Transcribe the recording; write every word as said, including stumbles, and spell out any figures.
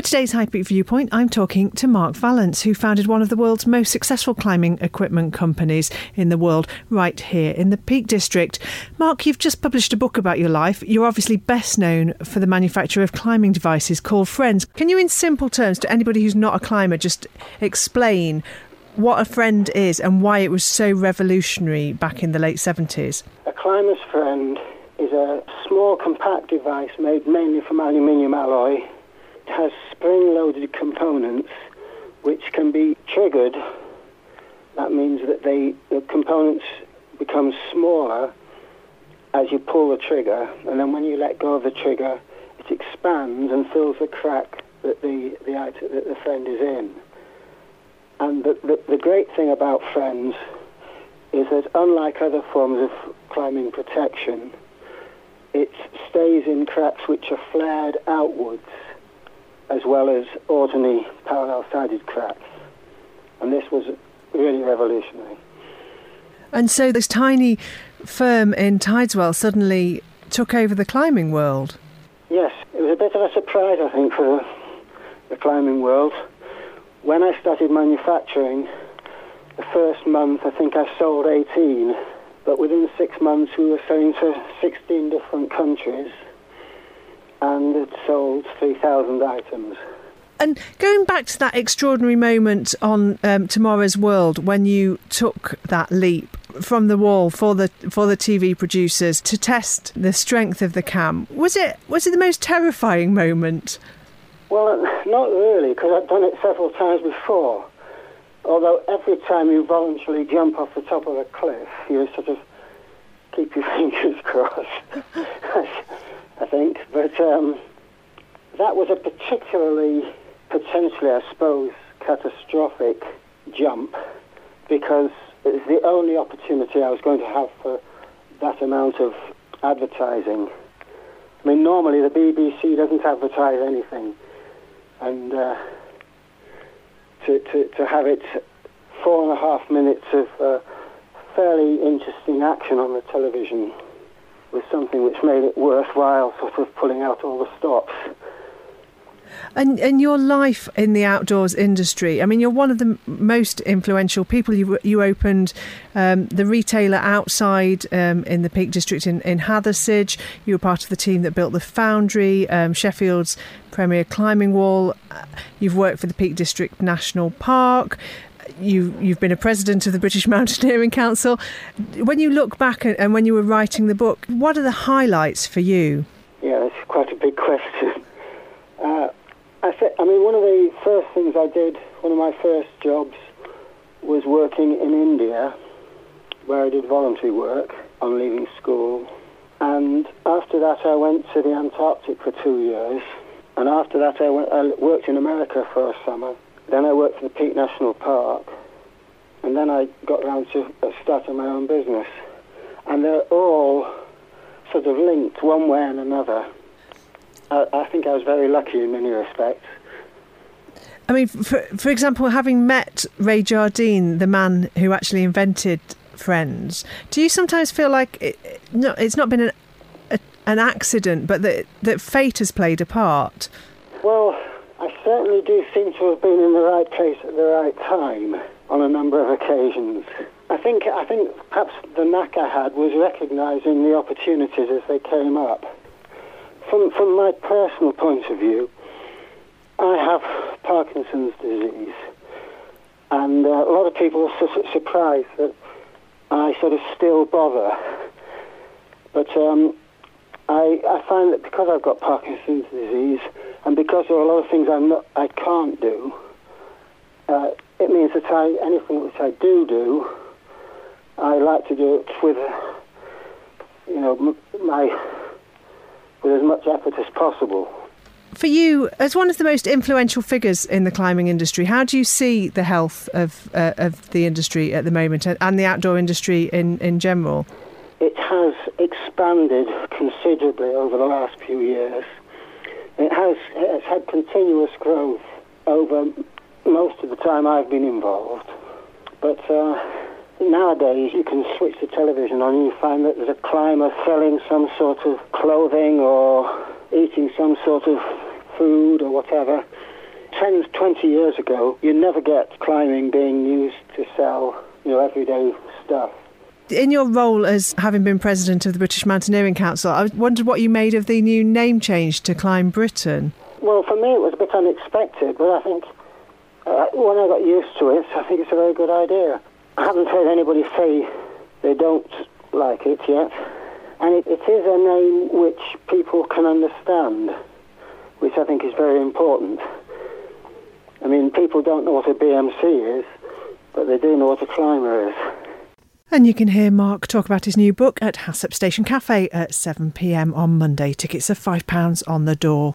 today's High Peak Viewpoint, I'm talking to Mark Vallance, who founded one of the world's most successful climbing equipment companies in the world, right here in the Peak District. Mark, you've just published a book about your life. You're obviously best known for the manufacture of climbing devices called Friends. Can you, in simple terms, to anybody who's not a climber, just explain what a Friend is and why it was so revolutionary back in the late seventies? A climber's Friend is a small, compact device made mainly from aluminium alloy. It has spring-loaded components which can be triggered. That means that they, the components become smaller as you pull the trigger, and then when you let go of the trigger, it expands and fills the crack that the, the, item, that the Friend is in. And the, the, the great thing about Friends is that unlike other forms of climbing protection, it stays in cracks which are flared outwards, as well as ordinary parallel-sided cracks. And this was really revolutionary. And so this tiny firm in Tideswell suddenly took over the climbing world? Yes, it was a bit of a surprise, I think, for the, the climbing world. When I started manufacturing, the first month I think I sold eighteen, but within six months we were selling to sixteen different countries and had sold three thousand items. And going back to that extraordinary moment on um, Tomorrow's World, when you took that leap from the wall for the for the T V producers to test the strength of the cam, was it was it the most terrifying moment? Well, not really, because I'd done it several times before. Although every time you voluntarily jump off the top of a cliff, you sort of keep your fingers crossed, I think. But um, that was a particularly, potentially, I suppose, catastrophic jump, because it was the only opportunity I was going to have for that amount of advertising. I mean, normally the B B C doesn't advertise anything, and uh, to, to, to have it four and a half minutes of uh, fairly interesting action on the television was something which made it worthwhile, sort of pulling out all the stops. And and your life in the outdoors industry, I mean, you're one of the most influential people. You you opened um, the retailer Outside um, in the Peak District in, in Hathersage. You were part of the team that built the Foundry, um, Sheffield's premier climbing wall. You've worked for the Peak District National Park. You, you've been a president of the British Mountaineering Council. When you look back and, and when you were writing the book, what are the highlights for you? Yeah, that's quite a big question. Uh, I, th- I mean, one of the first things I did, one of my first jobs, was working in India, where I did voluntary work on leaving school. And after that, I went to the Antarctic for two years. And after that, I, went, I worked in America for a summer. Then I worked for the Peak National Park. And then I got around to starting my own business. And they're all sort of linked one way and another. I, I think I was very lucky in many respects. I mean, for, for example, having met Ray Jardine, the man who actually invented Friends, do you sometimes feel like it, no, it's not been an, a, an accident, but that, that fate has played a part? Well, I certainly do seem to have been in the right place at the right time on a number of occasions. I think I think perhaps the knack I had was recognising the opportunities as they came up. From from my personal point of view, I have Parkinson's disease, and uh, a lot of people are su- surprised that I sort of still bother. But um, I, I find that because I've got Parkinson's disease, and because there are a lot of things I'm not, I can't do, uh, it means that I anything which I do do, I like to do it with, you know, m- my with as much effort as possible. For you, as one of the most influential figures in the climbing industry, how do you see the health of uh, of the industry at the moment and the outdoor industry in, in general? It has expanded considerably over the last few years. It has, it has had continuous growth over most of the time I've been involved. But uh, nowadays you can switch the television on and you find that there's a climber selling some sort of clothing or eating some sort of food or whatever, ten, twenty years ago, you never get climbing being used to sell, you know, everyday stuff. In your role as having been president of the British Mountaineering Council, I wondered what you made of the new name change to Climb Britain. Well, for me it was a bit unexpected, but I think uh, when I got used to it, I think it's a very good idea. I haven't heard anybody say they don't like it yet, and it, it is a name which people can understand, which I think is very important. I mean, people don't know what a B M C is, but they do know what a climber is. And you can hear Mark talk about his new book at Hassop Station Cafe at seven p m on Monday. Tickets are five pounds on the door.